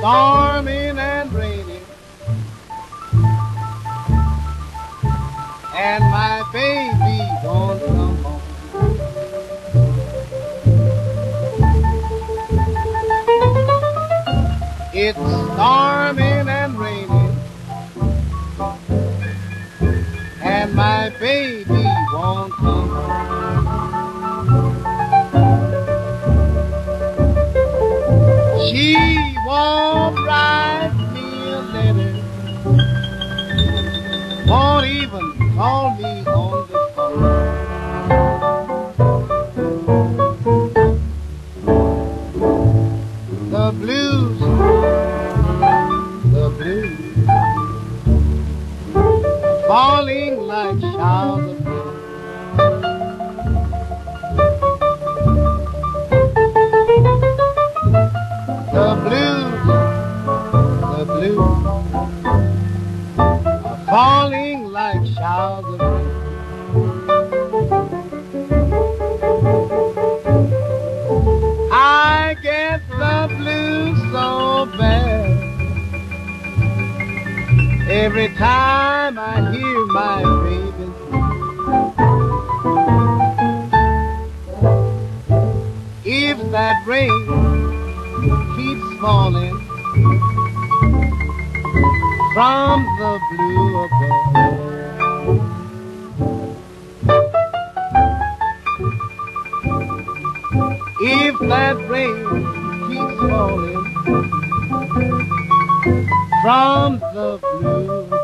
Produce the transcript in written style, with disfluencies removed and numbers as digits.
storming and raining, and my baby won't come home. It's storming and raining, and my baby won't come home. She won't write me a letter, won't even call me on the phone. The blues, falling like showers of rain. The blues are falling like showers of rain. I get the blues so bad every time I hear my baby sing. If that rain keeps falling from the blue above, if that rain keeps falling from the blue